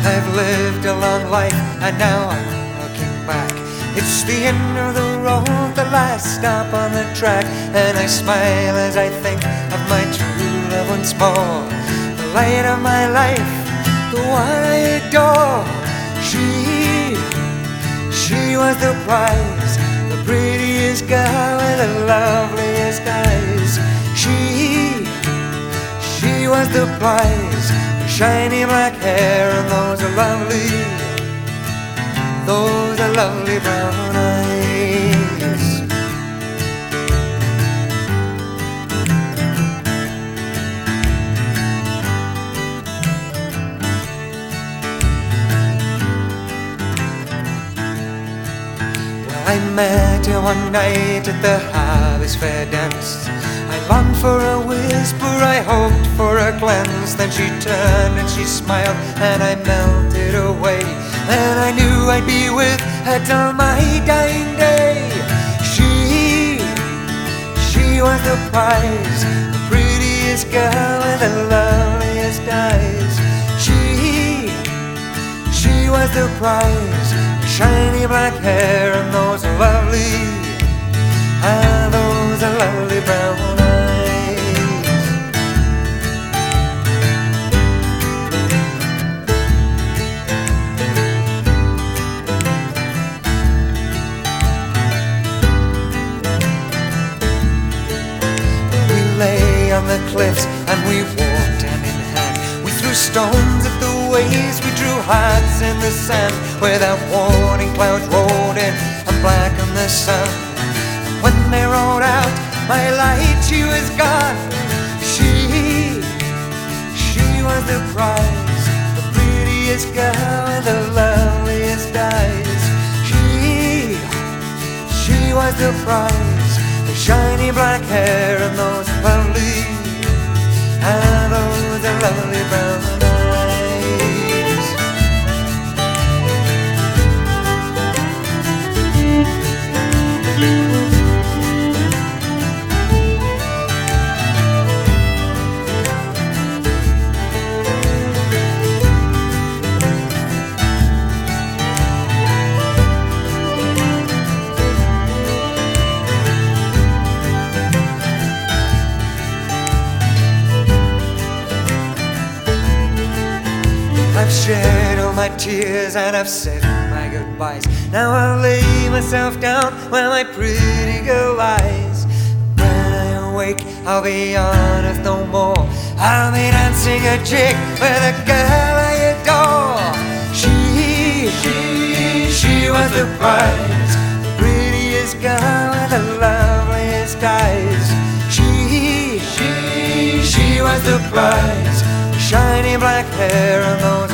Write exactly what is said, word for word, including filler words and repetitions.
I've lived a long life and now I'm looking back. It's the end of the road, the last stop on the track, and I smile as I think of my true love once more. The light of my life, the one I adore. She, she was the prize, the prettiest girl with the loveliest eyes. She, she was the prize, her shiny black hair and those are lovely, those are lovely brown eyes. I met her one night at the Harvest Fair dance. I longed for a whisper, I hoped for a glance. Then she turned and she smiled and I melted away. And I knew I'd be with her till my dying day. She, she was the prize, the prettiest girl with the loveliest eyes. She, she was the prize, shiny black hair and those are lovely, ah, those are lovely brown eyes. We lay on the cliffs and we walked hand in hand. We threw stones at the waves, we drew hearts in the sand. Without warning, clouds rolled in and blackened the sun. And when they rolled out, my light, she was gone. She, she was the prize, the prettiest girl with the loveliest eyes. She, she was the prize, the shiny black hair and those lovely, ah, those are lovely brown eyes. I've shed all my tears and I've said my goodbyes. Now I'll lay myself down where my pretty girl lies. When I awake, I'll be on earth no more. I'll be dancing a jig with a girl I adore. She, she, she was the prize, the prettiest girl with the loveliest eyes. She, she, she was the prize, shiny black hair and those